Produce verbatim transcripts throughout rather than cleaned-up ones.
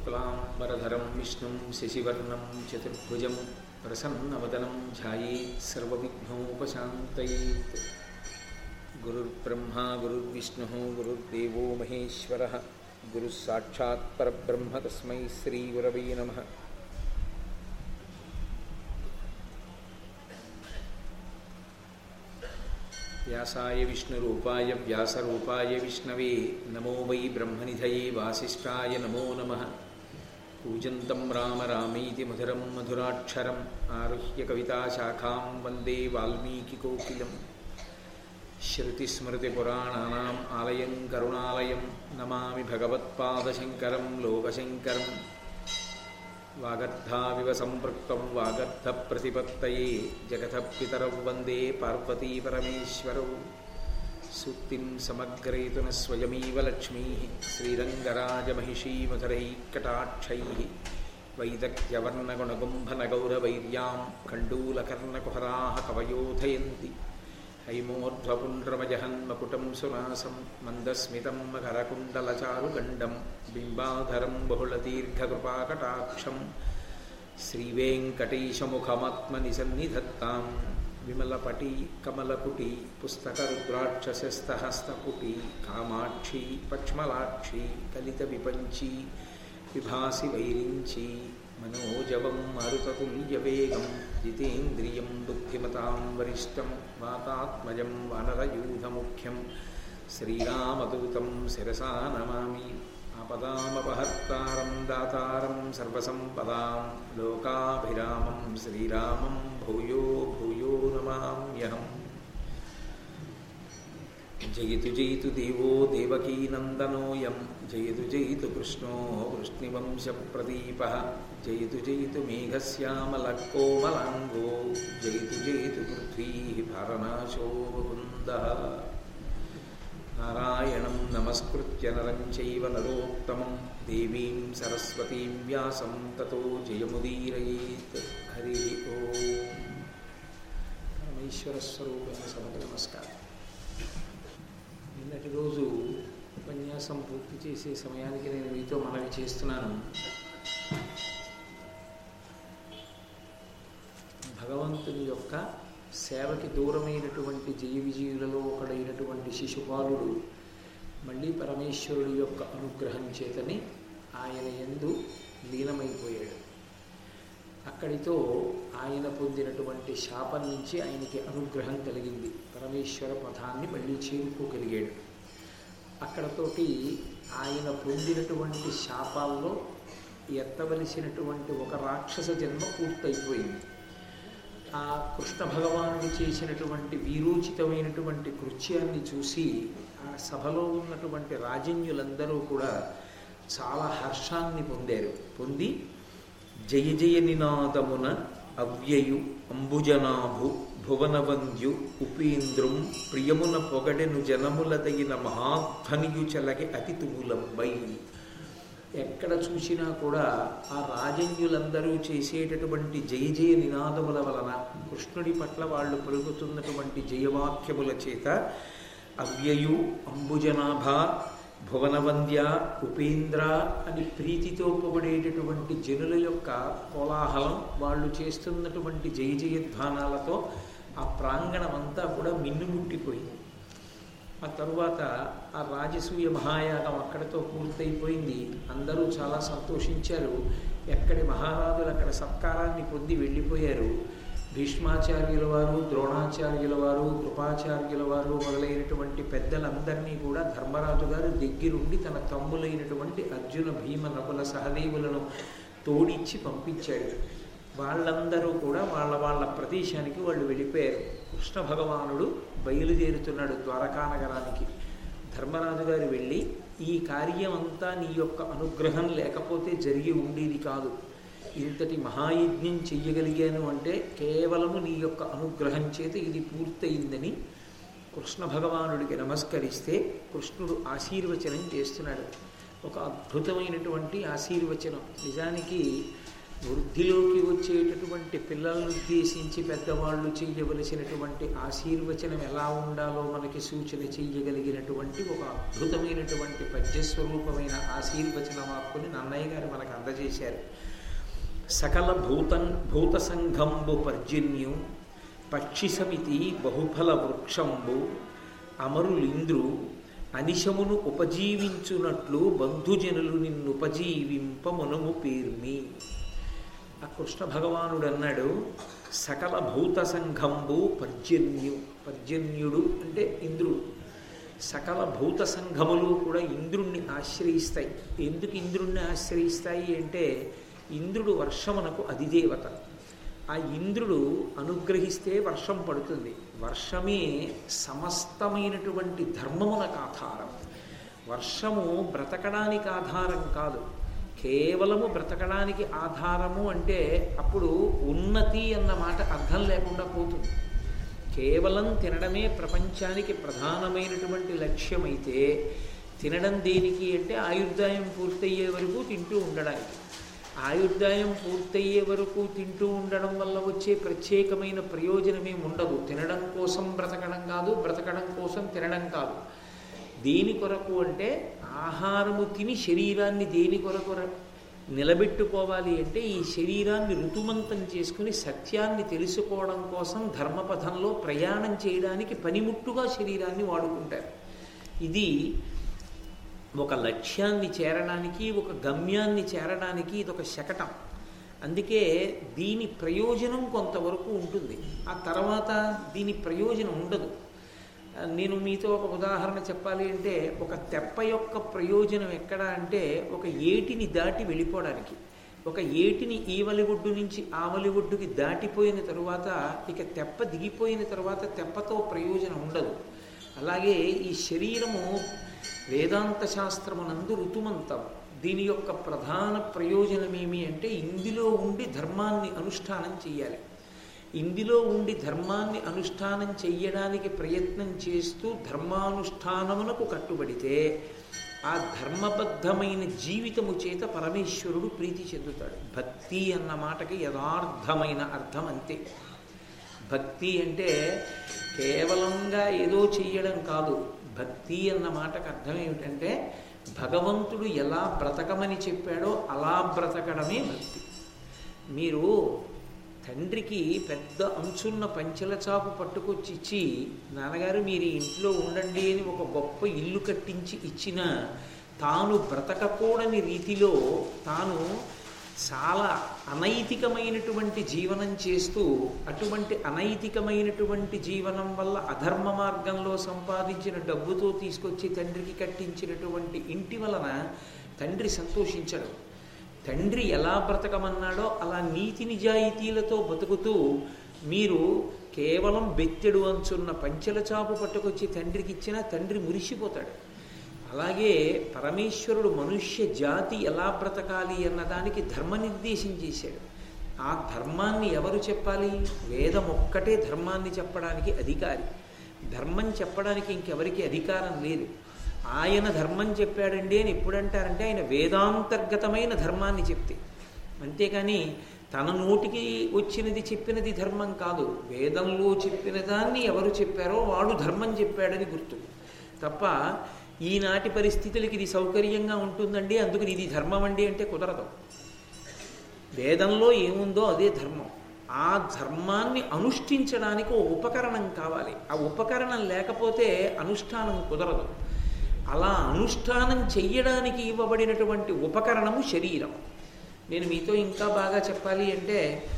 శుక్లాంబరధరం విష్ణుం శశివర్ణం చతుర్భుజం ప్రసన్నవదనం ధ్యాయేత్ సర్వవిఘ్నోపశాంతయేత్. గురుర్బ్రహ్మా గురుర్విష్ణుః గురుర్దేవో మహేశ్వరః గురుః సాక్షాత్ పరబ్రహ్మ తస్మై శ్రీగురవే నమః. వ్యాసాయ విష్ణురూపాయ వ్యాసరూపాయ విష్ణవే నమో వై బ్రహ్మనిధయే వాసిష్ఠాయ నమో నమః. కూజంతం రామ రామీతి మధురం మధురాక్షరం ఆరుహ్య కవితాశాఖాం వందే వాల్మీకికోకిలం. శ్రుతిస్మృతిపురాణానాం ఆలయం కరుణాలయం నమామి భగవత్పాదశంకరం లోకశంకరం. వాగర్థావివ సంపృక్తం వాగర్థప్రతిపత్తయే జగతః పితరౌ వందే పార్వతీ పరమేశ్వరౌ. సూక్తిం సమగ్రేతున స్వయమీవ లక్ష్మీః శ్రీరంగరాజమహిషీమధురైః వైదగ్ధ్యవర్ణగుణగుంభనగౌరవైర్యాం కండూలకర్ణకుహరాः కవయోధయంతి. హైమోర్ధ్వపుండ్రమజహన్మకుటం సునాసం మందస్మితం మకరకుండలచారుగండం బింబాధరం బహుళదీర్ఘకృపాకటాక్షం. శ్రీవేంకటేశముఖమాత్మని సన్నిధత్తాం విమలపటి కమలపుటి పుస్తకరుద్రాక్షసస్తహస్తపుటి కామాక్షి పక్ష్మలాక్షి కలిత విపంచి విభాసి వైరించి మనోజవం మారుతతుల్యవేగం జితేంద్రియం బుద్ధిమతాం వరిష్టం వాతాత్మజం వానరయూధముఖ్యం శ్రీరామదూతం శిరసా నమామి. ఆపదామపహర్తారం దాతారం సర్వసంపదాం లోకాభిరామం శ్రీరామం భూయో భూయో నమామ్యహం. జయతు జయతు దేవో దేవకీనందనోయం జయతు జయతు కృష్ణో వృష్ణివంశప్రదీపః జయతు జయతు మేఘశ్యామలకోమలాంగో జయతు జయతు పృథ్వీ భారనాశో ముకుందః. నారాయణం నమస్కృత్య నరం చైవ నరోత్తమం దేవీం సరస్వతీం వ్యాసం తతో జయముదీరయేత్. హరి ఓం. పరమేశ్వర స్వరూపమైన సభకు నమస్కారం. నిన్నటి రోజు ఉపన్యాసం పూర్తి చేసే సమయానికి నేను మీతో మనవి చేస్తున్నాను. భగవంతుని యొక్క సేవకి దూరమైనటువంటి జయ విజయులలో ఒకడైనటువంటి శిశుపాలుడు మళ్ళీ పరమేశ్వరుడి యొక్క అనుగ్రహం చేతని ఆయన యందు లీనమైపోయాడు. అక్కడితో ఆయన పొందినటువంటి శాపం నుంచి ఆయనకి అనుగ్రహం కలిగింది. పరమేశ్వర పథాన్ని మళ్ళీ చేరుకోగలిగాడు. అక్కడతోటి ఆయన పొందినటువంటి శాపాల్లో ఎత్తవలసినటువంటి ఒక రాక్షస జన్మ పూర్తయిపోయింది. ఆ కృష్ణ భగవానుడు చేసినటువంటి వీరోచితమైనటువంటి కృత్యాన్ని చూసి ఆ సభలో ఉన్నటువంటి రాజన్యులందరూ కూడా చాలా హర్షాన్ని పొందారు. పొంది జయ జయ నినాదమున అవ్యయు అంబుజనాభు భువనవంద్యు ఉపేంద్రం ప్రియమున పొగడెను జనములదైన మహాధ్వనియు చలకి అతి తుములంబై. ఎక్కడ చూసినా కూడా ఆ రాజన్యులందరూ చేసేటటువంటి జయ జయ నినాదముల వలన కృష్ణుడి పట్ల వాళ్ళు పలుకుతున్నటువంటి జయవాక్యముల చేత అవ్యయు అంబుజనాభ భువనవంద్య ఉపేంద్ర అని ప్రీతితో పొగడేటటువంటి జనుల యొక్క కోలాహలం, వాళ్ళు చేస్తున్నటువంటి జయ జయధ్వానాలతో ఆ ప్రాంగణం అంతా కూడా మిన్నుముట్టిపోయింది. ఆ తరువాత ఆ రాజసూయ మహాయాగం అక్కడితో పూర్తయిపోయింది. అందరూ చాలా సంతోషించారు. ఎక్కడి మహారాజులు అక్కడ సత్కారాన్ని పొంది వెళ్ళిపోయారు. భీష్మాచార్యుల వారు, ద్రోణాచార్యుల వారు, కృపాచార్యుల వారు మొదలైనటువంటి పెద్దలందరినీ కూడా ధర్మరాజు గారు దగ్గరుండి తన తమ్ములైనటువంటి అర్జున భీమ నకుల సహదేవులను తోడిచ్చి పంపించాడు. వాళ్ళందరూ కూడా వాళ్ళ వాళ్ళ ప్రదేశానికి వాళ్ళు వెళ్ళిపోయారు. కృష్ణ భగవానుడు బయలుదేరుతున్నాడు ద్వారకా నగరానికి. ధర్మరాజు గారు వెళ్ళి, ఈ కార్యం అంతా నీ యొక్క అనుగ్రహం లేకపోతే జరిగి ఉండేది కాదు. ఇంతటి మహాయజ్ఞం చెయ్యగలిగాను అంటే కేవలము నీ యొక్క అనుగ్రహం చేత ఇది పూర్తయిందని కృష్ణ భగవానుడికి నమస్కరిస్తే కృష్ణుడు ఆశీర్వచనం చేస్తున్నాడు. ఒక అద్భుతమైనటువంటి ఆశీర్వచనం. నిజానికి వృద్ధిలోకి వచ్చేటటువంటి పిల్లలను ఉద్దేశించి పెద్దవాళ్ళు చెయ్యవలసినటువంటి ఆశీర్వచనం ఎలా ఉండాలో మనకి సూచన చెయ్యగలిగినటువంటి ఒక అద్భుతమైనటువంటి పద్యస్వరూపమైన ఆశీర్వచన వాక్కుని నన్నయ్య గారు మనకు అందజేశారు. సకల భూతం భూత సంఘంబు పర్జన్యు పక్షి సమితి బహుఫల వృక్షంబు అమరులింద్రు అనిశమును ఉపజీవించునట్లు బంధుజనులు నిన్నుపజీవింపమునము పేర్మి. ఆ కృష్ణ భగవానుడు అన్నాడు, సకల భూత సంఘంబు పర్జన్యు. పర్జన్యుడు అంటే ఇంద్రుడు. సకల భూత సంఘములు కూడా ఇంద్రుణ్ణి ఆశ్రయిస్తాయి. ఎందుకు ఇంద్రుణ్ణి ఆశ్రయిస్తాయి అంటే ఇంద్రుడు వర్షమునకు అధిదేవత. ఆ ఇంద్రుడు అనుగ్రహిస్తే వర్షం పడుతుంది. వర్షమే సమస్తమైనటువంటి ధర్మమునకు ఆధారం. వర్షము బ్రతకడానికి ఆధారం కాదు, కేవలము బ్రతకడానికి ఆధారము అంటే అప్పుడు ఉన్నతి అన్న మాట అర్థం లేకుండా పోతుంది. కేవలం తినడమే ప్రపంచానికి ప్రధానమైనటువంటి లక్ష్యమైతే తినడం దేనికి అంటే ఆయుర్దాయం పూర్తయ్యే వరకు తింటూ ఉండడానికి. ఆయుర్దాయం పూర్తయ్యే వరకు తింటూ ఉండడం వల్ల వచ్చే ప్రత్యేకమైన ప్రయోజనమే ఉండదు. తినడం కోసం బ్రతకడం కాదు, బ్రతకడం కోసం తినడం కాదు. దేని కొరకు అంటే ఆహారము తిని శరీరాన్ని దేని కొరకు నిలబెట్టుకోవాలి అంటే ఈ శరీరాన్ని ఋతుమంతం చేసుకుని సత్యాన్ని తెలుసుకోవడం కోసం ధర్మపథంలో ప్రయాణం చేయడానికి పనిముట్టుగా శరీరాన్ని వాడుకుంటారు. ఇది ఒక లక్ష్యాన్ని చేరడానికి, ఒక గమ్యాన్ని చేరడానికి ఇది ఒక శకటం. అందుకే దీని ప్రయోజనం కొంతవరకు ఉంటుంది, ఆ తర్వాత దీని ప్రయోజనం ఉండదు. నేను మీతో ఒక ఉదాహరణ చెప్పాలి అంటే ఒక తెప్ప యొక్క ప్రయోజనం ఎక్కడ అంటే ఒక ఏటిని దాటి వెళ్ళిపోవడానికి. ఒక ఏటిని ఈవలి ఒడ్డు నుంచి ఆవలి ఒడ్డుకి దాటిపోయిన తరువాత ఇక తెప్ప దిగిపోయిన తరువాత తెప్పతో ప్రయోజనం ఉండదు. అలాగే ఈ శరీరము వేదాంత శాస్త్రమునందు ఋతుమంతం. దీని యొక్క ప్రధాన ప్రయోజనం ఏమి అంటే ఇందులో ఉండి ధర్మాన్ని అనుష్ఠానం చెయ్యాలి. ఇందులో ఉండి ధర్మాన్ని అనుష్ఠానం చెయ్యడానికి ప్రయత్నం చేస్తూ ధర్మానుష్ఠానమునకు కట్టుబడితే ఆ ధర్మబద్ధమైన జీవితము చేత పరమేశ్వరుడు ప్రీతి చెందుతాడు. భక్తి అన్న మాటకి యథార్థమైన అర్థం అంతే. భక్తి అంటే కేవలంగా ఏదో చెయ్యడం కాదు. భక్తి అన్న మాటకు అర్థం ఏమిటంటే భగవంతుడు ఎలా బ్రతకమని చెప్పాడో అలా బ్రతకడమే భక్తి. మీరు తండ్రికి పెద్ద అంచున్న పంచెల చాపు పట్టుకొచ్చి ఇచ్చి నాన్నగారు మీరు ఇంట్లో ఉండండి అని ఒక గొప్ప ఇల్లు కట్టించి ఇచ్చిన తాను బ్రతకకూడని రీతిలో తాను చాలా అనైతికమైనటువంటి జీవనం చేస్తూ అటువంటి అనైతికమైనటువంటి జీవనం వల్ల అధర్మ మార్గంలో సంపాదించిన డబ్బుతో తీసుకొచ్చి తండ్రికి కట్టించినటువంటి ఇంటి వలన తండ్రి సంతోషించడు. తండ్రి ఎలా బ్రతకమన్నాడో అలా నీతి నిజాయితీలతో బతుకుతూ మీరు కేవలం బెత్తెడు అంచున్న పంచెల చాపు పట్టుకొచ్చి తండ్రికి ఇచ్చినా తండ్రి మురిసిపోతాడు. అలాగే పరమేశ్వరుడు మనుష్య జాతి ఎలా బ్రతకాలి అన్నదానికి ధర్మ నిర్దేశం చేశాడు. ఆ ధర్మాన్ని ఎవరు చెప్పాలి? వేదం ఒక్కటే ధర్మాన్ని చెప్పడానికి అధికారి. ధర్మం చెప్పడానికి ఇంకెవరికి అధికారం లేదు. ఆయన ధర్మం చెప్పాడండి అని ఎప్పుడంటారంటే ఆయన వేదాంతర్గతమైన ధర్మాన్ని చెప్తే, అంతేకాని తన నోటికి వచ్చినది చెప్పినది ధర్మం కాదు. వేదంలో చెప్పిన దాన్ని ఎవరు చెప్పారో వాడు ధర్మం చెప్పాడని గుర్తు తప్ప ఈనాటి పరిస్థితులకి ఇది సౌకర్యంగా ఉంటుందండి అందుకని ఇది ధర్మం అండి అంటే కుదరదు. వేదంలో ఏముందో అదే ధర్మం. ఆ ధర్మాన్ని అనుష్ఠించడానికి ఓ ఉపకరణం కావాలి. ఆ ఉపకరణం లేకపోతే అనుష్ఠానం కుదరదు. అలా అనుష్ఠానం చెయ్యడానికి ఇవ్వబడినటువంటి ఉపకరణము శరీరం. నేను మీతో ఇంకా బాగా చెప్పాలి అంటే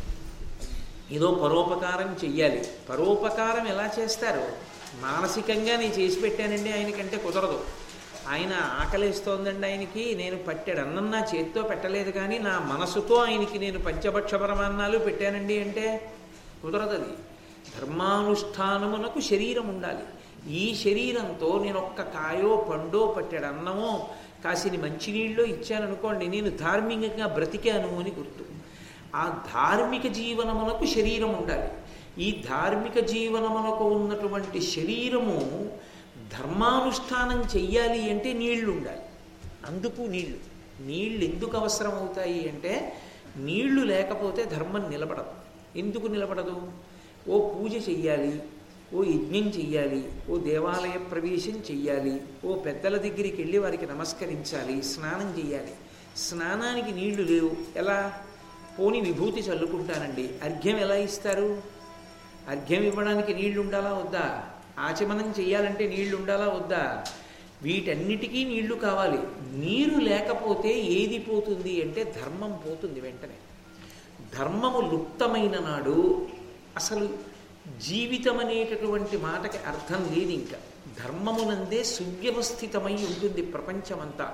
ఏదో పరోపకారం చెయ్యాలి. పరోపకారం ఎలా చేస్తారు? మానసికంగా నేను చేసి పెట్టానండి ఆయనకంటే కుదరదు. ఆయన ఆకలిస్తోందండి ఆయనకి, నేను పట్టాడు అన్నం నా చేతితో పెట్టలేదు కానీ నా మనసుతో ఆయనకి నేను పంచభక్ష పరమాన్నాలు పెట్టానండి అంటే కుదరదు. అది ధర్మానుష్ఠానమునకు శరీరం ఉండాలి. ఈ శరీరంతో నేను ఒక్క కాయో పండో పట్టాడు అన్నమో కాసిని మంచినీళ్ళు ఇచ్చాననుకోండి నేను ధార్మికంగా బ్రతికాను అని గుర్తు. ఆ ధార్మిక జీవనమునకు శరీరం ఉండాలి. ఈ ధార్మిక జీవనమునకు ఉన్నటువంటి శరీరము ధర్మానుష్ఠానం చెయ్యాలి అంటే నీళ్లు ఉండాలి. అందుకు నీళ్లు నీళ్ళు ఎందుకు అవసరం అవుతాయి అంటే నీళ్లు లేకపోతే ధర్మం నిలబడదు. ఎందుకు నిలబడదు? ఓ పూజ చెయ్యాలి, ఓ యజ్ఞం చెయ్యాలి, ఓ దేవాలయ ప్రవేశం చెయ్యాలి, ఓ పెద్దల దగ్గరికి వెళ్ళి వారికి నమస్కరించాలి, స్నానం చెయ్యాలి. స్నానానికి నీళ్లు లేవు, ఎలా? పోని విభూతి చల్లుకుంటానండి. అర్ఘ్యం ఎలా ఇస్తారు? అర్ఘ్యం ఇవ్వడానికి నీళ్లు ఉండాలా వద్దా? ఆచమనం చెయ్యాలంటే నీళ్లు ఉండాలా వద్దా? వీటన్నిటికీ నీళ్లు కావాలి. నీరు లేకపోతే ఏది పోతుంది అంటే ధర్మం పోతుంది వెంటనే. ధర్మము లుప్తమైన నాడు అసలు జీవితం అనేటటువంటి మాటకి అర్థం లేదు. ఇంకా ధర్మమునందే సువ్యవస్థితమై ఉంటుంది ప్రపంచమంతా.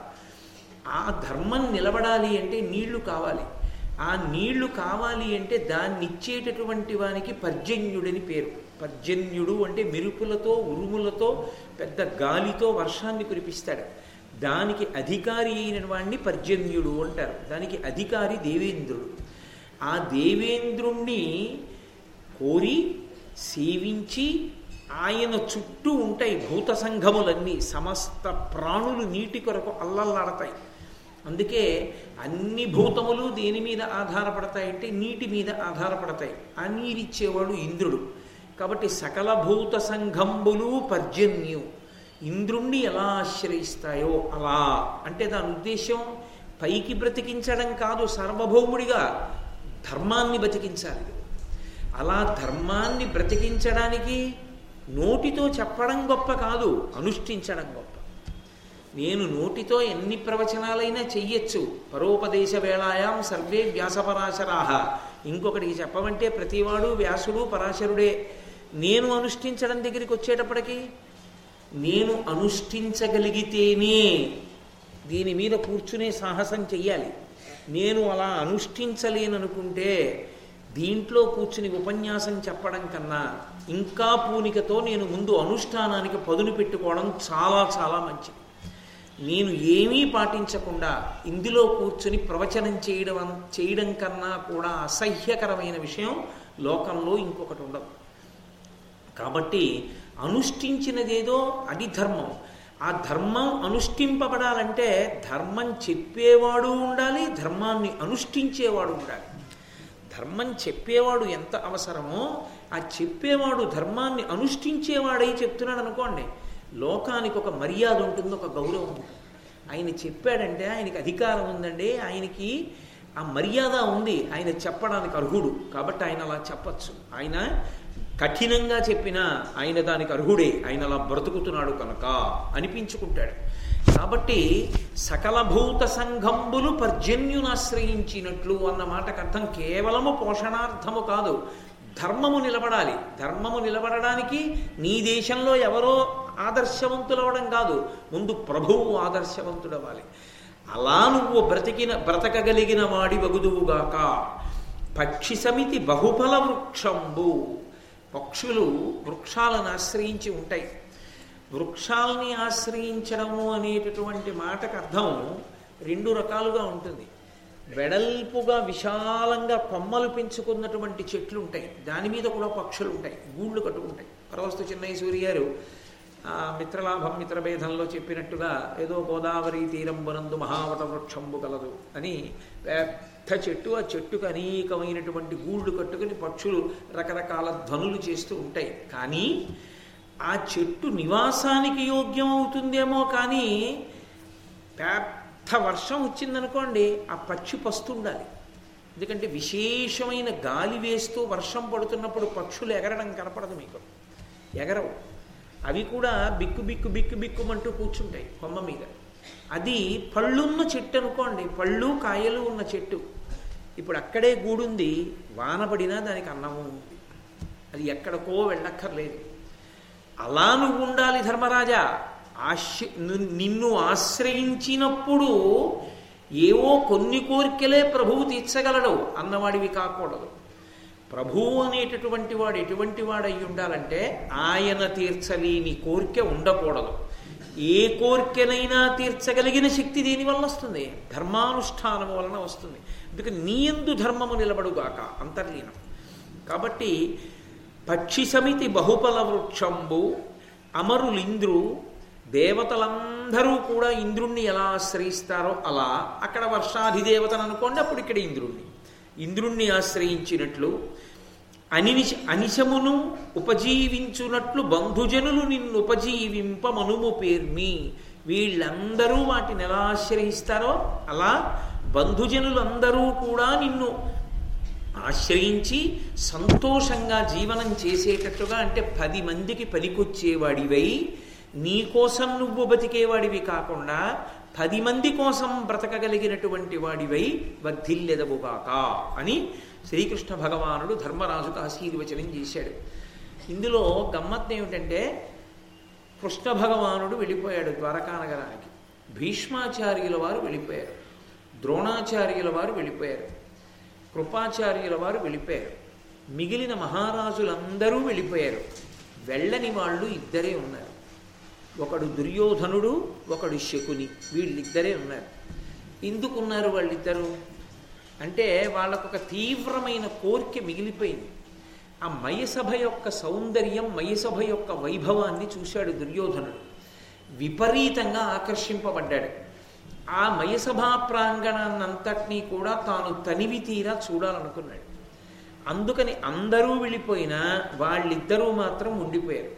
ఆ ధర్మం నిలబడాలి అంటే నీళ్లు కావాలి. ఆ నీళ్లు కావాలి అంటే దాన్ని ఇచ్చేటటువంటి వానికి పర్జన్యుడని పేరు. పర్జన్యుడు అంటే మెరుపులతో ఉరుములతో పెద్ద గాలితో వర్షాన్ని కురిపిస్తాడు. దానికి అధికారి అయిన వాడిని పర్జన్యుడు అంటారు. దానికి అధికారి దేవేంద్రుడు. ఆ దేవేంద్రుణ్ణి కోరి సేవించి ఆయన చుట్టూ ఉంటాయి భూత సంఘములన్నీ. సమస్త ప్రాణులు నీటి కొరకు అల్లల్లాడతాయి. అందుకే అన్ని భూతములు దేని మీద ఆధారపడతాయంటే నీటి మీద ఆధారపడతాయి. ఆ నీరిచ్చేవాడు ఇంద్రుడు. కాబట్టి సకల భూత సంఘంబులు పర్జన్యు ఇంద్రుణ్ణి ఎలా ఆశ్రయిస్తాయో అలా. అంటే దాని ఉద్దేశం పైకి బ్రతికించడం కాదు, సార్వభౌముడిగా ధర్మాన్ని బ్రతికించాలి. అలా ధర్మాన్ని బ్రతికించడానికి నోటితో చెప్పడం గొప్ప కాదు, అనుష్ఠించడం గొప్ప. నేను నోటితో ఎన్ని ప్రవచనాలైనా చెయ్యొచ్చు. పరోపదేశ వేళాయాం సర్వే వ్యాసపరాశరాహ. ఇంకొకటికి చెప్పమంటే ప్రతివాడు వ్యాసుడు పరాశరుడే. నేను అనుష్ఠించడం దగ్గరికి వచ్చేటప్పటికి నేను అనుష్ఠించగలిగితేనే దీని మీద కూర్చునే సాహసం చెయ్యాలి. నేను అలా అనుష్ఠించలేననుకుంటే దీంట్లో కూర్చుని ఉపన్యాసం చెప్పడం కన్నా ఇంకా పూనికతో నేను ముందు అనుష్ఠానానికి పదును పెట్టుకోవడం చాలా చాలా మంచిది. నేను ఏమీ పాటించకుండా ఇందులో కూర్చుని ప్రవచనం చేయడం చేయడం కన్నా కూడా అసహ్యకరమైన విషయం లోకంలో ఇంకొకటి ఉండదు. కాబట్టి అనుష్ఠించినదేదో అది ధర్మం. ఆ ధర్మం అనుష్ఠింపబడాలంటే ధర్మం చెప్పేవాడు ఉండాలి, ధర్మాన్ని అనుష్ఠించేవాడు ఉండాలి. ధర్మం చెప్పేవాడు ఎంత అవసరమో ఆ చెప్పేవాడు ధర్మాన్ని అనుష్ఠించేవాడై చెప్తున్నాడు అనుకోండి, లోకానికి ఒక మర్యాద ఉంటుంది, ఒక గౌరవం ఉంటుంది. ఆయన చెప్పాడంటే ఆయనకి అధికారం ఉందండి, ఆయనకి ఆ మర్యాద ఉంది, ఆయన చెప్పడానికి అర్హుడు. కాబట్టి ఆయన అలా చెప్పచ్చు. ఆయన కఠినంగా చెప్పినా ఆయన దానికి అర్హుడే, ఆయన అలా బ్రతుకుతున్నాడు కనుక అనిపించుకుంటాడు. కాబట్టి సకల భూత సంఘంబులు పర్జన్యునాశ్రయించినట్లు అన్న మాటకు అర్థం కేవలము పోషణార్థము కాదు, ధర్మము నిలబడాలి. ధర్మము నిలబడడానికి నీ దేశంలో ఎవరో ఆదర్శవంతులవడం కాదు, ముందు ప్రభువు ఆదర్శవంతుడవ్వాలి. అలా నువ్వు బ్రతికిన బ్రతకగలిగిన వాడి వగుదువుగాక. పక్షి సమితి బహుఫల వృక్షంబు. పక్షులు వృక్షాలను ఆశ్రయించి ఉంటాయి. వృక్షాలని ఆశ్రయించడము అనేటటువంటి మాటకు అర్థం రెండు రకాలుగా ఉంటుంది. వెడల్పుగా విశాలంగా కొమ్మలు పెంచుకున్నటువంటి చెట్లు ఉంటాయి, దాని మీద కూడా పక్షులు ఉంటాయి, గూళ్ళు కట్టుకుంటాయి. పరవస్తు చిన్నయ్య సూరి గారు మిత్రలాభం మిత్రభేదంలో చెప్పినట్టుగా ఏదో గోదావరి తీరంబునందు మహావట వృక్షంబు కలదు అని పెద్ద చెట్టు, ఆ చెట్టుకు అనేకమైనటువంటి గూళ్ళు కట్టుకుని పక్షులు రకరకాల ధ్వనులు చేస్తూ ఉంటాయి. కానీ ఆ చెట్టు నివాసానికి యోగ్యం అవుతుందేమో, కానీ పెద్ద వర్షం వచ్చిందనుకోండి ఆ పక్షి పస్తుండాలి. ఎందుకంటే విశేషమైన గాలి వేస్తూ వర్షం పడుతున్నప్పుడు పక్షులు ఎగరడం కనపడదు మీకు, ఎగరవు. అవి కూడా బిక్కు బిక్కు బిక్కు బిక్కుమంటూ కూర్చుంటాయి కొమ్మ మీద. అది పళ్ళున్న చెట్టు అనుకోండి, పళ్ళు కాయలు ఉన్న చెట్టు. ఇప్పుడు అక్కడే గూడుంది, వాన పడినా దానికి అన్నము ఉంది, అది ఎక్కడికో వెళ్ళక్కర్లేదు. అలా నువ్వు ఉండాలి ధర్మరాజా. ఆశ్ర నిన్ను ఆశ్రయించినప్పుడు ఏవో కొన్ని కోరికలే ప్రభువు తీర్చగలడు అన్నవాడివి కాకూడదు. ప్రభువు అనేటటువంటి వాడు ఎటువంటి వాడై ఉండాలంటే ఆయన తీర్చలేని కోరిక ఉండకూడదు. ఏ కోరికనైనా తీర్చగలిగిన శక్తి దీనివల్ల వస్తుంది, ధర్మానుష్ఠానం వలన వస్తుంది. అందుకని నీ యందు ధర్మము నిలబడుగాక అంతర్లీనం. కాబట్టి పక్షి సమితి బహుఫల వృక్షంబు. అమరులింద్రు, దేవతలందరూ కూడా ఇంద్రుణ్ణి ఎలా ఆశ్రయిస్తారో అలా. అక్కడ వర్షాధిదేవతను అనుకోండి, అప్పుడు ఇక్కడ ఇంద్రుణ్ణి. ఇంద్రుణ్ణి ఆశ్రయించినట్లు, అనినిశ అనిశమును ఉపజీవించునట్లు బంధుజనులు నిన్ను ఉపజీవింప మనుము పేర్మి. వీళ్ళందరూ వాటిని ఎలా ఆశ్రయిస్తారో అలా బంధుజనులందరూ కూడా నిన్ను ఆశ్రయించి సంతోషంగా జీవనం చేసేటట్టుగా, అంటే పది మందికి పనికొచ్చేవాడివై నీకోసం నువ్వు బతికేవాడివి కాకుండా పది మంది కోసం బ్రతకగలిగినటువంటి వాడివై వర్ధిల్లెదవుగాక అని శ్రీకృష్ణ భగవానుడు ధర్మరాజుకు ఆశీర్వచనం చేశాడు. ఇందులో గమ్మత్తు ఏమిటంటే, కృష్ణ భగవానుడు వెళ్ళిపోయాడు ద్వారకా నగరానికి, భీష్మాచార్యుల వారు వెళ్ళిపోయారు, ద్రోణాచార్యుల వారు వెళ్ళిపోయారు, కృపాచార్యుల వారు వెళ్ళిపోయారు, మిగిలిన మహారాజులందరూ వెళ్ళిపోయారు. వెళ్ళని వాళ్ళు ఇద్దరే ఉన్నారు. ఒకడు దుర్యోధనుడు, ఒకడు శకుని, వీళ్ళిద్దరే ఉన్నారు. ఎందుకున్నారు వాళ్ళిద్దరూ అంటే వాళ్ళకొక తీవ్రమైన కోరిక మిగిలిపోయింది. ఆ మయసభ యొక్క సౌందర్యం, మయసభ యొక్క వైభవాన్ని చూశాడు దుర్యోధనుడు, విపరీతంగా ఆకర్షింపబడ్డాడు. ఆ మయసభా ప్రాంగణాన్నంతటినీ కూడా తాను తనివి తీరా చూడాలనుకున్నాడు. అందుకని అందరూ వెళ్ళిపోయినా వాళ్ళిద్దరూ మాత్రం ఉండిపోయారు.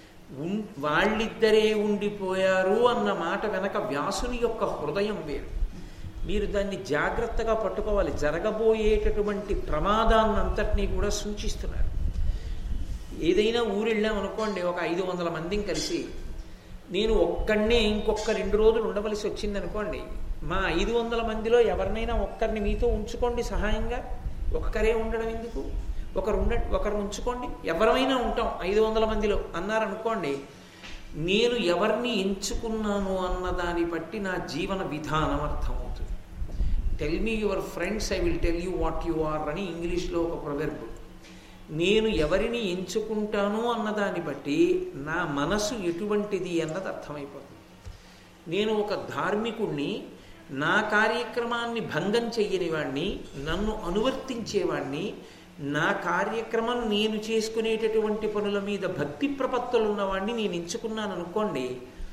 వాళ్ళిద్దరే ఉండిపోయారు అన్న మాట వెనక వ్యాసుని యొక్క హృదయం వేరు. మీరు దాన్ని జాగ్రత్తగా పట్టుకోవాలి. జరగబోయేటటువంటి ప్రమాదాన్నంతటినీ కూడా సూచిస్తున్నారు. ఏదైనా ఊరెళ్ళాం అనుకోండి, ఒక ఐదు వందల మందిని కలిసి నేను ఒక్కడనే ఇంకొక రెండు రోజులు ఉండవలసి వచ్చింది అనుకోండి, మా ఐదు వందల మందిలో ఎవరినైనా ఒక్కరిని మీతో ఉంచుకోండి సహాయంగా. ఒక్కరే ఉండడం ఎందుకు, ఒకరు ఉండ ఒకరు ఉంచుకోండి, ఎవరైనా ఉంటాం ఐదు వందల మందిలో అన్నారనుకోండి, నేను ఎవరిని ఎంచుకున్నాను అన్న దాన్ని బట్టి నా జీవన విధానం అర్థమవుతుంది. Tell me your friends, I will tell you what you are అని ఇంగ్లీష్లో ఒక ప్రొవెర్బ్. నేను ఎవరిని ఎంచుకుంటాను అన్నదాన్ని బట్టి నా మనసు ఎటువంటిది అన్నది అర్థమైపోతుంది. నేను ఒక ధార్మికుణ్ణి, నా కార్యక్రమాన్ని భంగం చెయ్యని వాడిని, నన్ను అనువర్తించేవాడిని, నా కార్యక్రమం నేను చేసుకునేటటువంటి పనుల మీద భక్తి ప్రపత్తులు ఉన్నవాడిని నేను ఎంచుకున్నాను అనుకోండి,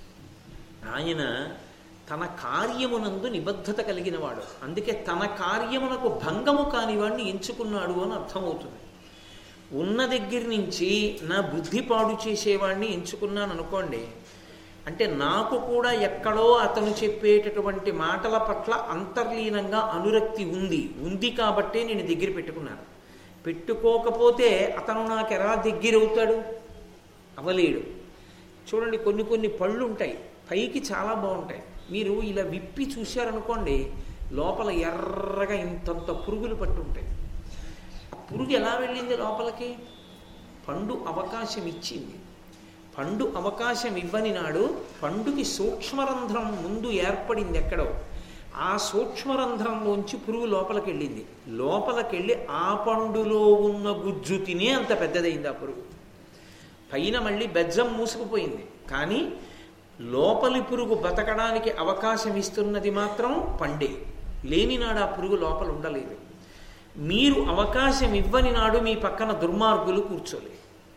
ఆయన తన కార్యమునందు నిబద్ధత కలిగినవాడు. అందుకే తన కార్యమునకు భంగము కానివాడిని ఎంచుకున్నాడు అని అర్థమవుతుంది. ఉన్న దగ్గర నుంచి నా బుద్ధి పాడు చేసేవాడిని ఎంచుకున్నాను అనుకోండి, అంటే నాకు కూడా ఎక్కడో అతను చెప్పేటటువంటి మాటల పట్ల అంతర్లీనంగా అనురక్తి ఉంది ఉంది కాబట్టే నేను దగ్గర పెట్టుకున్నాను. పెట్టుకోకపోతే అతను నాకు ఎలా దగ్గర అవుతాడు? అవలేడు. చూడండి, కొన్ని కొన్ని పళ్ళు ఉంటాయి, పైకి చాలా బాగుంటాయి, మీరు ఇలా విప్పి చూశారనుకోండి, లోపల ఎర్రగా ఇంతంత పురుగులు పట్టుంటాయి. ఆ పురుగు ఎలా వెళ్ళింది లోపలికి? పండు అవకాశం ఇచ్చింది. పండు అవకాశం ఇవ్వని నాడు పండుకి సూక్ష్మరంధ్రం ముందు ఏర్పడింది ఎక్కడో, ఆ సూక్ష్మరంధ్రంలోంచి పురుగు లోపలికి వెళ్ళింది. లోపలికెళ్ళి ఆ పండులో ఉన్న గుజ్జు తినే అంత పెద్దదైంది ఆ పురుగు. పైన మళ్ళీ బెజ్జం మూసుకుపోయింది, కానీ లోపలి పురుగు బతకడానికి అవకాశం ఇస్తున్నది మాత్రం పండే. లేని నాడు ఆ పురుగు లోపల ఉండలేదు. మీరు అవకాశం ఇవ్వని నాడు మీ పక్కన దుర్మార్గులు కూర్చోలేదు.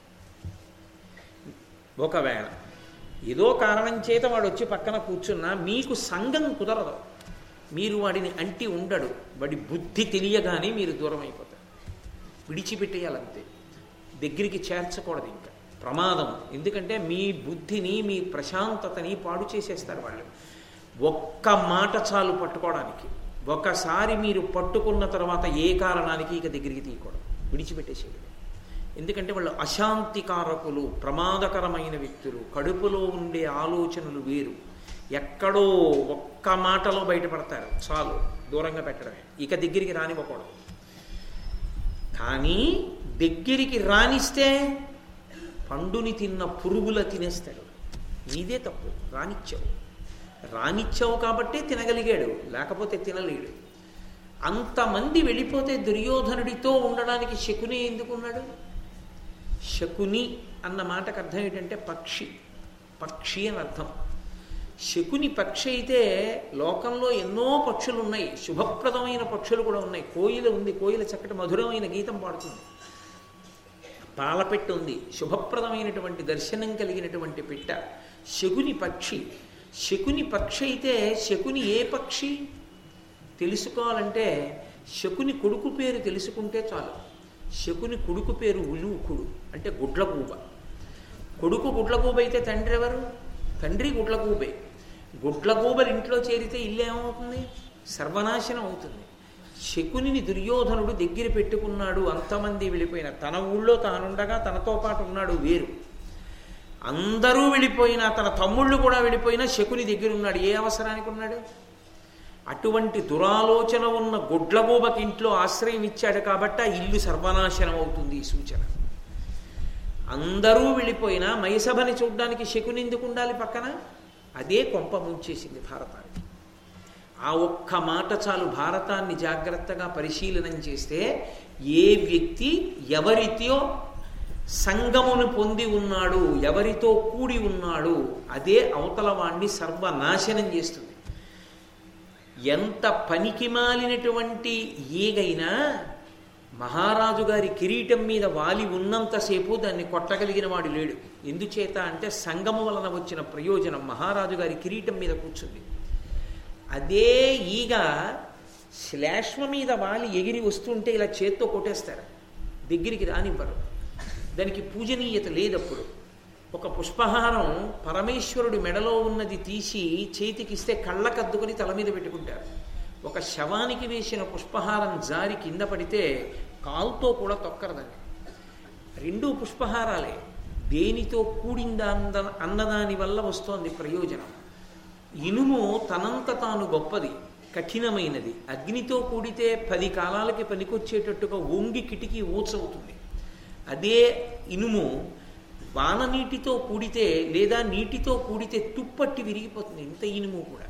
ఒకవేళ ఏదో కారణం చేత వాడు వచ్చి పక్కన కూర్చున్నా మీకు సంగం కుదరదు, మీరు వాడిని అంటి ఉండడు. వాడి బుద్ధి తెలియగానే మీరు దూరం అయిపోతారు. విడిచిపెట్టేయాలంతే, దగ్గరికి చేర్చకూడదు. ఇంకా ప్రమాదం. ఎందుకంటే మీ బుద్ధిని, మీ ప్రశాంతతని పాడు చేసేస్తారు వాళ్ళు. ఒక్క మాట చాలు పట్టుకోవడానికి. ఒకసారి మీరు పట్టుకున్న తర్వాత ఏ కారణానికి ఇక దగ్గరికి తీయకూడదు, విడిచిపెట్టేసేది. ఎందుకంటే వాళ్ళు అశాంతికారకులు, ప్రమాదకరమైన వ్యక్తులు. కడుపులో ఉండే ఆలోచనలు వేరు. ఎక్కడో ఒక్క మాటలో బయటపడతారు, చాలు దూరంగా పెట్టడమే, ఇక దగ్గరికి రానివ్వకూడదు. కానీ దగ్గరికి రానిస్తే పండుని తిన్న పురుగుల తినేస్తాడు. నీదే తప్పు, రానిచ్చావు. రానిచ్చావు కాబట్టే తినగలిగాడు, లేకపోతే తినలేడు. అంతమంది వెళ్ళిపోతే దుర్యోధనుడితో ఉండడానికి శకుని ఎందుకున్నాడు? శకుని అన్న మాటకు అర్థం ఏంటంటే పక్షి. పక్షి అని అర్థం. శకుని పక్షి అయితే లోకంలో ఎన్నో పక్షులు ఉన్నాయి, శుభప్రదమైన పక్షులు కూడా ఉన్నాయి. కోయిల ఉంది, కోయిల చక్కటి మధురమైన గీతం పాడుతుంది. పాలపెట్టు ఉంది, శుభప్రదమైనటువంటి దర్శనం కలిగినటువంటి పిట్ట. శకుని పక్షి. శకుని పక్షి అయితే శకుని ఏ పక్షి తెలుసుకోవాలంటే శకుని కొడుకు పేరు తెలుసుకుంటే చాలు. శకుని కొడుకు పేరు ఉలూకుడు, అంటే గుడ్లగూబ. కొడుకు గుడ్లగూబ అయితే తండ్రి ఎవరు? తండ్రి గుడ్లగూబే. గుడ్లగూబలు ఇంట్లో చేరితే ఇల్లు ఏమవుతుంది? సర్వనాశనం అవుతుంది. శకునిని దుర్యోధనుడు దగ్గర పెట్టుకున్నాడు. అంతమంది వెళ్ళిపోయిన తన ఊళ్ళో తానుండగా తనతో పాటు ఉన్నాడు వేరు. అందరూ వెళ్ళిపోయినా, తన తమ్ముళ్ళు కూడా వెళ్ళిపోయినా శకుని దగ్గర ఉన్నాడు. ఏ అవసరానికి ఉన్నాడు? అటువంటి దురాలోచన ఉన్న గుడ్లగూబకి ఇంట్లో ఆశ్రయం ఇచ్చాడు కాబట్టి ఆ ఇల్లు సర్వనాశనం అవుతుంది. ఈ సూచన. అందరూ వెళ్ళిపోయినా మైసభని చూడ్డానికి శకుని ఎందుకు ఉండాలి పక్కన? అదే కొంప ముంచేసింది భారతానికి. ఆ ఒక్క మాట చాలు భారతాన్ని జాగ్రత్తగా పరిశీలనం చేస్తే ఏ వ్యక్తి ఎవరితో సంగమును పొంది ఉన్నాడు, ఎవరితో కూడి ఉన్నాడు, అదే అవతల వాణ్ణి సర్వనాశనం చేస్తుంది. ఎంత పనికి మాలినటువంటి ఏగైనా మహారాజు గారి కిరీటం మీద వాలి ఉన్నంతసేపు దాన్ని కొట్టగలిగిన వాడు లేడు. ఎందుచేత అంటే సంగము వలన వచ్చిన ప్రయోజనం మహారాజు గారి కిరీటం మీద కూర్చుంది. అదే ఈగ శ్లేష్మ మీద వాలి ఎగిరి వస్తుంటే ఇలా చేత్తో కొట్టేస్తారు, దగ్గరికి రానివ్వరు. దానికి పూజనీయత లేదప్పుడు. ఒక పుష్పహారం పరమేశ్వరుడి మెడలో ఉన్నది తీసి చేతికిస్తే కళ్ళకద్దుకొని తల మీద పెట్టుకుంటారు. ఒక శవానికి వేసిన పుష్పహారం జారి కింద పడితే కాలుతో కూడా తొక్కరదండి. రెండు పుష్పహారాలే. దేనితో కూడిందా అన్న అన్నదాని వల్ల వస్తోంది ప్రయోజనం. ఇనుము తనంత తాను గొప్పది, కఠినమైనది. అగ్నితో కూడితే పది కాలాలకి పనికొచ్చేటట్టుగా వంగి కిటికీ ఊచవుతుంది. అదే ఇనుము వాన నీటితో కూడితే లేదా నీటితో కూడితే తుప్పట్టి విరిగిపోతుంది. ఇంత ఇనుము కూడా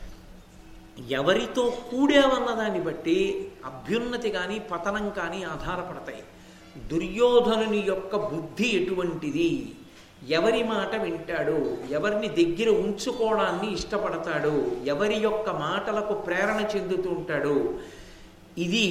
ఎవరితో కూడావన్న దాన్ని బట్టి అభ్యున్నతి కానీ పతనం కానీ ఆధారపడతాయి. దుర్యోధనుని యొక్క బుద్ధి ఎటువంటిది, ఎవరి మాట వింటాడు, ఎవరిని దగ్గర ఉంచుకోవడాన్ని ఇష్టపడతాడు, ఎవరి యొక్క మాటలకు ప్రేరణ చెందుతూ ఉంటాడు, ఇది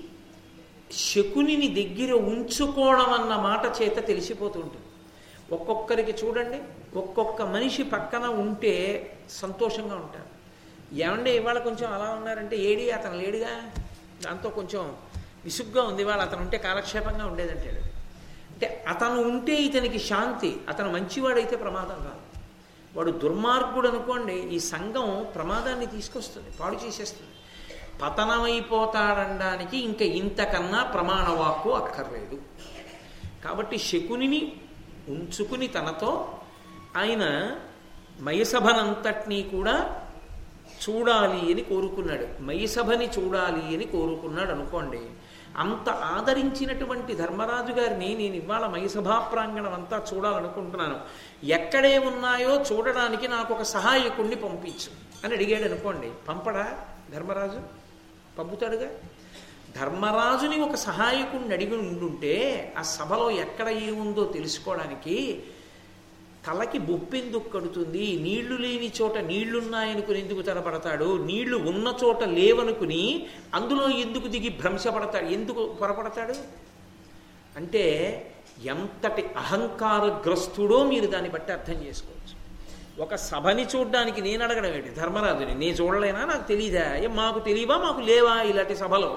శకునిని దగ్గర ఉంచుకోవడం అన్న మాట చేత తెలిసిపోతూ ఉంటుంది. ఒక్కొక్కరికి చూడండి, ఒక్కొక్క మనిషి పక్కన ఉంటే సంతోషంగా ఉంటారు. ఏమంటే ఇవాళ కొంచెం అలా ఉన్నారంటే ఏడి అతను లేడుగా, దాంతో కొంచెం విసుగ్గా ఉంది, ఇవాళ అతను ఉంటే కాలక్షేపంగా ఉండేదంటాడు. అంటే అతను ఉంటే ఇతనికి శాంతి. అతను మంచివాడైతే ప్రమాదం కాదు. వాడు దుర్మార్గుడు అనుకోండి, ఈ సంఘం ప్రమాదాన్ని తీసుకొస్తుంది, పాడు చేసేస్తుంది. పతనమైపోతాడనడానికి ఇంకా ఇంతకన్నా ప్రమాణవాక్కు అక్కర్లేదు. కాబట్టి శకునిని ఉంచుకుని తనతో ఆయన మయసభనంతటినీ కూడా చూడాలి అని కోరుకున్నాడు. మయసభని చూడాలి అని కోరుకున్నాడు అనుకోండి. అంత ఆదరించినటువంటి ధర్మరాజు గారిని నేను ఇవాళ మయసభా ప్రాంగణం అంతా చూడాలనుకుంటున్నాను, ఎక్కడే ఉన్నాయో చూడడానికి నాకు ఒక సహాయకుణ్ణి పంపించు అని అడిగాడు అనుకోండి. పంపడా ధర్మరాజు? పంపుతాడుగా. ధర్మరాజుని ఒక సహాయకుణ్ణి అడిగి ఉండుంటే ఆ సభలో ఎక్కడ ఏముందో తెలుసుకోవడానికి తలకి బొప్పెందుకు కడుతుంది? నీళ్లు లేని చోట నీళ్లున్నాయనుకుని ఎందుకు తడపడతాడు? నీళ్లు ఉన్న చోట లేవనుకుని అందులో ఎందుకు దిగి భ్రంశపడతాడు? ఎందుకు పొరపడతాడు? అంటే ఎంతటి అహంకారగ్రస్తుడో మీరు దాన్ని బట్టి అర్థం చేసుకోవచ్చు. ఒక సభని చూడడానికి నేను అడగడం ఏంటి ధర్మరాజుని? నేను చూడలేనా? నాకు తెలీదా? ఏం మాకు తెలియవా? మాకు లేవా ఇలాంటి సభలో?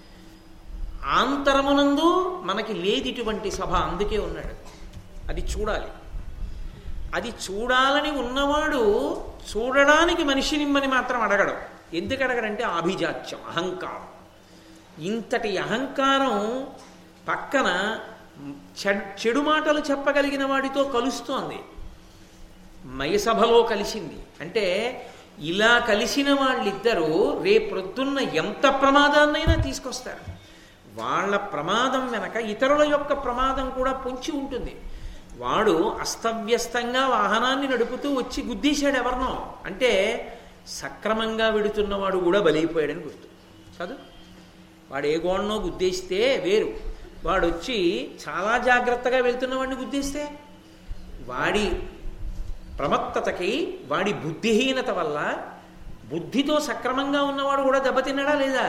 ఆంతరమునందు మనకి లేదు ఇటువంటి సభ, అందుకే ఉన్నాడు. అది చూడాలి. అది చూడాలని ఉన్నవాడు చూడడానికి మనిషి నిమ్మని మాత్రం అడగడం. ఎందుకు అడగడంటే ఆభిజాత్యం, అహంకారం. ఇంతటి అహంకారం పక్కన చెడు మాటలు చెప్పగలిగిన వాడితో కలుస్తోంది. మయసభలో కలిసింది అంటే ఇలా కలిసిన వాళ్ళిద్దరూ రేపొద్దున్న ఎంత ప్రమాదాన్నైనా తీసుకొస్తారు. వాళ్ళ ప్రమాదం వెనక ఇతరుల యొక్క ప్రమాదం కూడా పొంచి ఉంటుంది. వాడు అస్తవ్యస్తంగా వాహనాన్ని నడుపుతూ వచ్చి గుద్దీశాడు ఎవరినో అంటే సక్రమంగా వెడుతున్నవాడు కూడా బలైపోయాడని గుర్తు కాదు. వాడు ఏ గోడనో గుద్దేస్తే వేరు, వాడు వచ్చి చాలా జాగ్రత్తగా వెళ్తున్నవాడిని గుద్దేస్తే వాడి ప్రమత్తతకి, వాడి బుద్ధిహీనత వల్ల బుద్ధితో సక్రమంగా ఉన్నవాడు కూడా దెబ్బతిన్నాడా లేదా?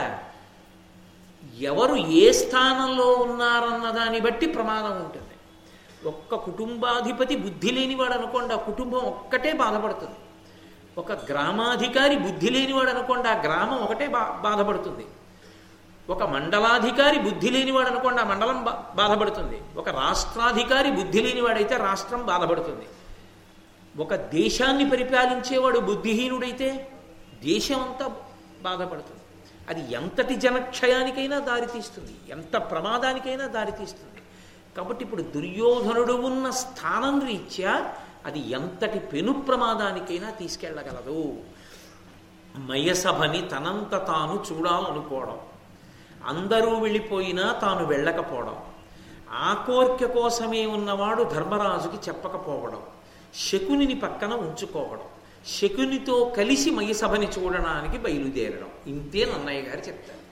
ఎవరు ఏ స్థానంలో ఉన్నారన్న దాన్ని బట్టి ప్రమాదం ఉంటుంది. ఒక్క కుటుంబాధిపతి బుద్ధి లేనివాడు అనుకోండి, ఆ కుటుంబం ఒక్కటే బాధపడుతుంది. ఒక గ్రామాధికారి బుద్ధి లేనివాడు అనుకోండి, ఆ గ్రామం ఒకటే బా బాధపడుతుంది. ఒక మండలాధికారి బుద్ధి లేనివాడు అనుకోండి, ఆ మండలం బాధపడుతుంది. ఒక రాష్ట్రాధికారి బుద్ధి లేనివాడైతే రాష్ట్రం బాధపడుతుంది. ఒక దేశాన్ని పరిపాలించేవాడు బుద్ధిహీనుడైతే దేశం అంతా బాధపడుతుంది. అది ఎంతటి జనక్షయానికైనా దారితీస్తుంది, ఎంత ప్రమాదానికైనా దారితీస్తుంది. కాబట్టి ఇప్పుడు దుర్యోధనుడు ఉన్న స్థానం రీత్యా అది ఎంతటి పెను ప్రమాదానికైనా తీసుకెళ్ళగలదు. మయసభని తనంత తాను చూడాలనుకోవడం, అందరూ వెళ్ళిపోయినా తాను వెళ్ళకపోవడం, ఆ కోరిక కోసమే ఉన్నవాడు ధర్మరాజుకి చెప్పకపోవడం, శకునిని పక్కన ఉంచుకోవడం, శకునితో కలిసి మయసభని చూడడానికి బయలుదేరడం, ఇంతే నన్నయ్య గారు చెప్తారు.